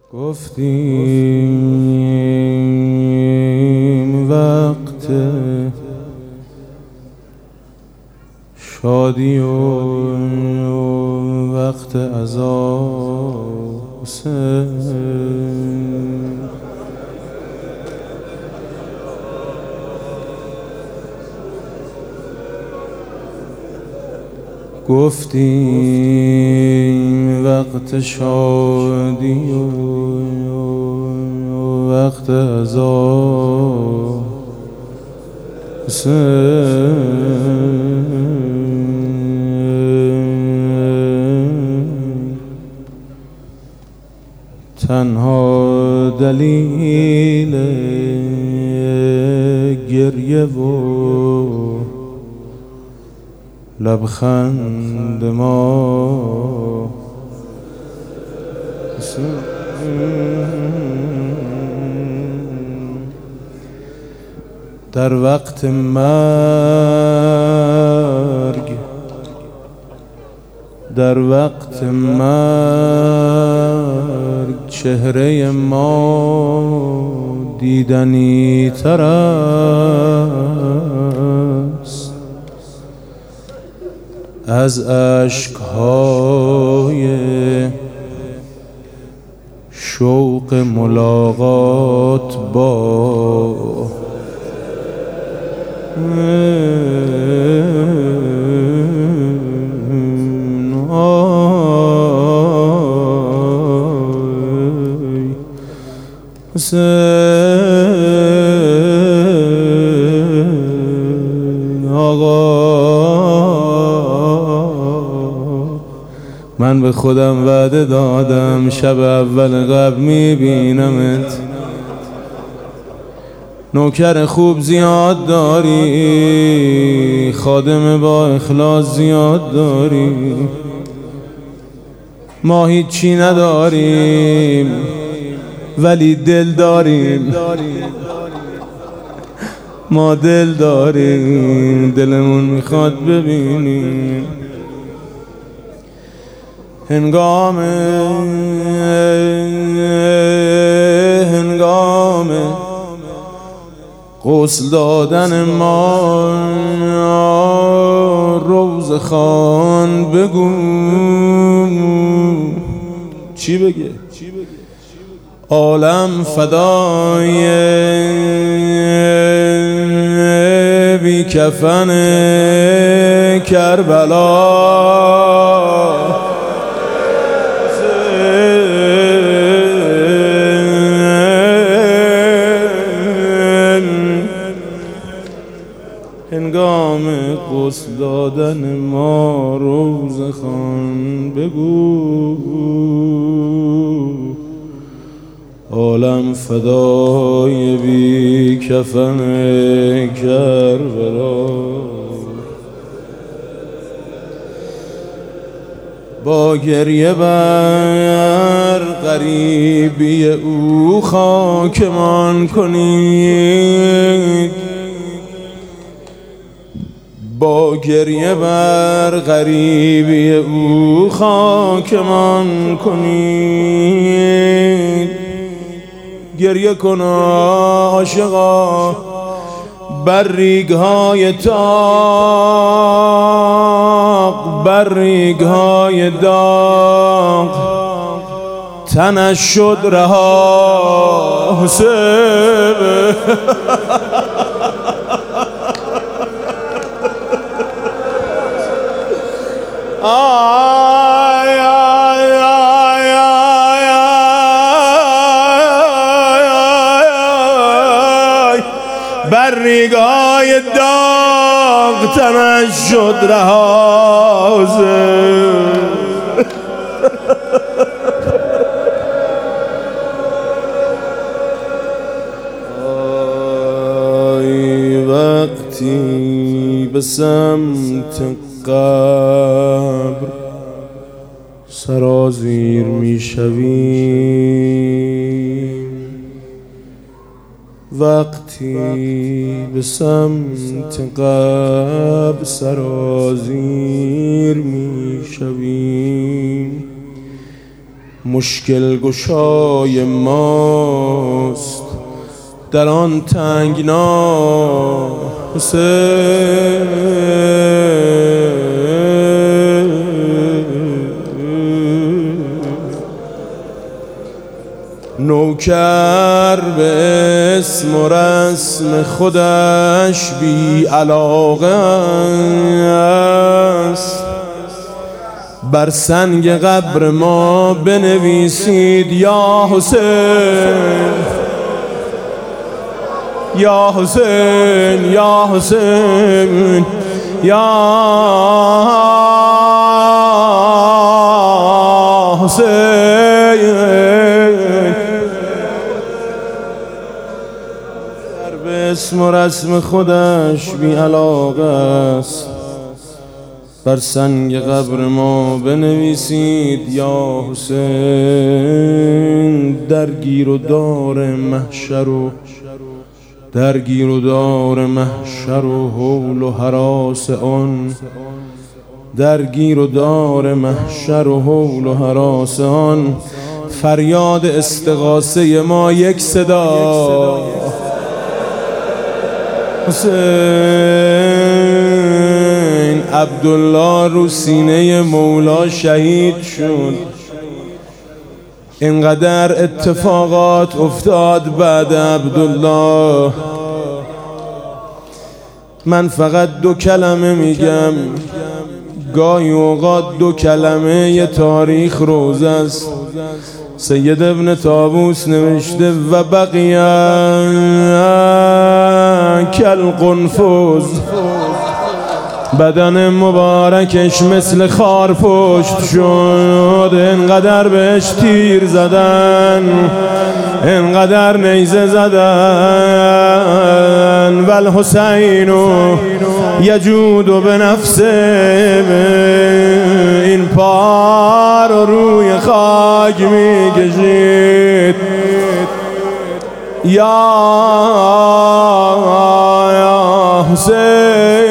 گفتیم وقت شادی و وقت عذاب گفتیم وقت شادی و وقت عذاب تنها دلیل گریه و لبخند ما در وقت مرگ چهره ما دیدنی تر است از اشک‌های شوق ملاقات با من به خودم وعده دادم شب اول قبل میبینمت. نوکر خوب زیاد داری، خادم با اخلاص زیاد داری، ما هیچی نداریم ولی دل داریم. ما دل داریم، دلمون میخواد ببینیم. هنگام غسل دادن ما روز خان بگو چی بگه؟ عالم فدای بی کفن کربلا. هنگام غسل دادن ما روز خان بگو عالم فدای بی کفن کربلا. با گریه بر غریبی او خاکمان کنید، با گریه بر غریبی او خاکمان کنید. گریه کن عاشقا بر ریگ‌های تاق، بر ریگ‌های داغ تنش شد رها. حسین آی آی آی آی آی بر ریگ‌های داغ تنش شد رها. آی وقتی به سمت قبر سرازیر میشویم، وقتی به سمت قبر سرازیر میشویم، مشکل گشای ماست در آن تنگنا حسین. نوکر به اسم و رسم خودش بی علاقه است، بر سنگ قبر ما بنویسید یا حسین یا حسین یا حسین یا حسین. به اسم و رسم خودش بی علاقه است، بر سنگ قبر ما بنویسید یا حسین. درگیر و دار محشر و درگیر و دار محشر و هول و هراس آن، درگیر و دار محشر و هول و هراس آن. فریاد استغاثه ما یک صدا، حسین. عبدالله رو سینه مولا شهید شد. اینقدر اتفاقات افتاد بعد عبدالله. من فقط 2 کلمه میگم، گاهی اوقات 2 کلمه یه تاریخ روز است. سید ابن طاووس نوشته و بقیه کالقنفذ، بدن مبارکش مثل خار پشت شد. اینقدر بهش تیر زدن، اینقدر نیزه زدن. والحسین یجود به نفسه، این پا رو روی خاک میکشید. یا حسین